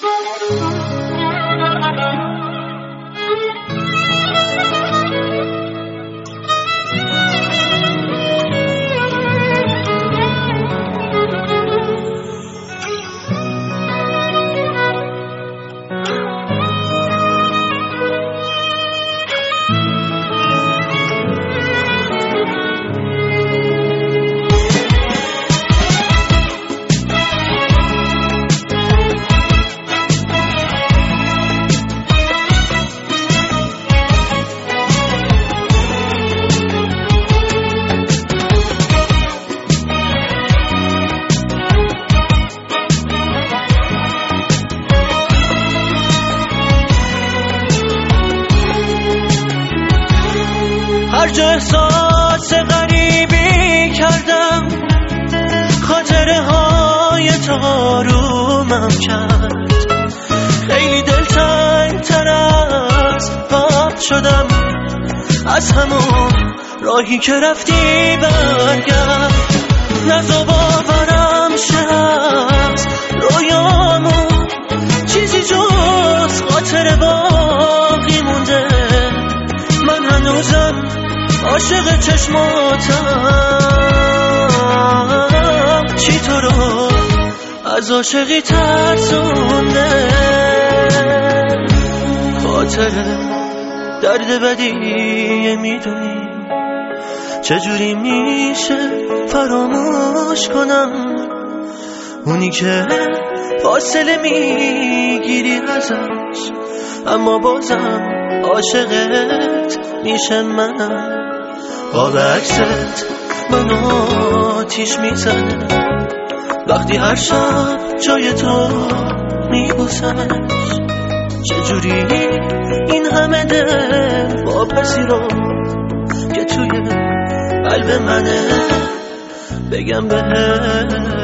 هر جا احساس غریبی کردم، خاطره های تو آرومم کرد. خیلی دلتنگ تر از قبل شدم، از همون راهی که رفتی برگرد. نزا باورم شد رویامون چیزی جز خاطره باقی مونده. من هنوزم عاشق چشماتم، چی تو رو از عاشقی ترسونده. خاطره درد بدیه، میدونی چجوری میشه فراموش کنم اونی که فاصله میگیری ازش، اما بازم عاشقت میشه. منم با عکست منو آتیش میزنه وقتی هر شب جای تو میبوسمش. چجوری این همه دل واپذیرم که توی قلب منه، بگم بهت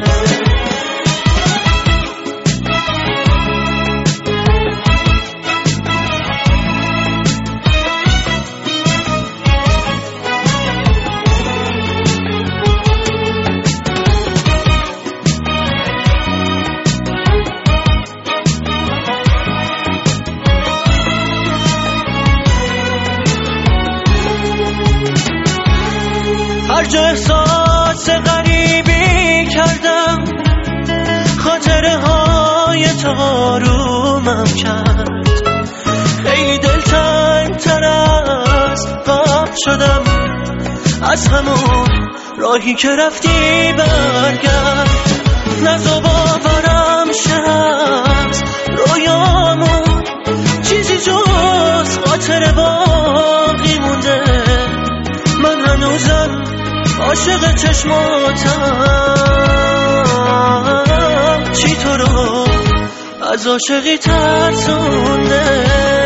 هر جا احساس غریبی کردم، خاطره های تو آرومم کرد. خیلی دلتنگ تر از قبل شدم، از همون راهی که رفتی برگرد. نزا باورم شد رویامون چیزی جز خاطره باقی مونده. من هنوزم عاشق چشماتم، چی تو رو از عاشقی ترسونده.